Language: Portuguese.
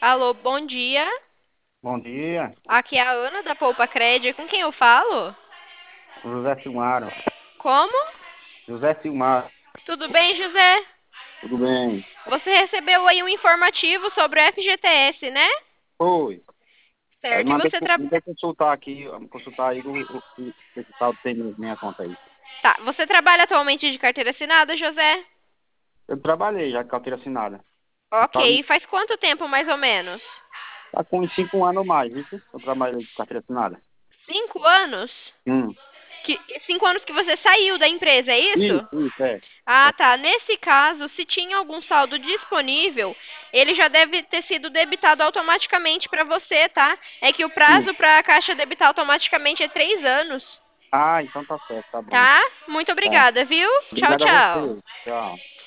Alô, bom dia. Bom dia, Aqui é a Ana da Poupa Cred. Com quem eu falo? José Silmaro. Como? José Silmaro, Tudo bem, José? tudo bem? Você recebeu aí um informativo sobre o FGTS, né? Oi. Aí Certo. E você mandei consultar aqui, consultar aí o esse tal tem minha conta aí. você trabalha atualmente de carteira assinada, José? Eu trabalhei já com carteira assinada. Ok. Tá, E faz quanto tempo, mais ou menos? tá com uns 5 anos ou mais, viu? Eu trabalhei com carteira assinada. 5 anos? Hum. 5 anos que você saiu da empresa, é isso? Isso, é. Ah, tá. Nesse caso, se tinha algum saldo disponível, ele já deve ter sido debitado automaticamente para você, tá? É que o Sim. prazo para a Caixa debitar automaticamente é 3 anos, Ah, então tá certo, tá bom. tá? Muito Tá. obrigada, viu? Tchau, Obrigado a tchau. você. Tchau.